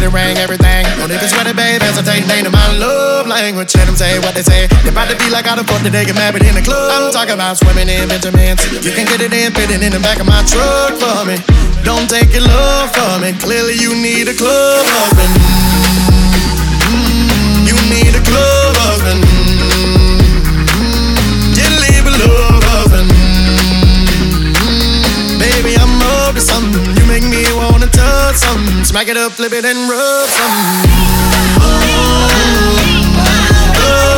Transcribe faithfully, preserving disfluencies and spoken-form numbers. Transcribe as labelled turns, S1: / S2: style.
S1: wedding ring, everything. Only if it's ready, babe, hesitate, ain't in my love language. Let them say what they say. They about to be like how the fuck did they get married in the club? I'm talking about swimming in Benjamins. You can get it in, fit it in the back of my truck for me. Don't take your love from it. Clearly you need a club husband. Mm, you need a club husband. Mm, you leave a love husband. Mm, baby, I'm up to something. You make me wanna touch something. Smack it up, flip it and rub something.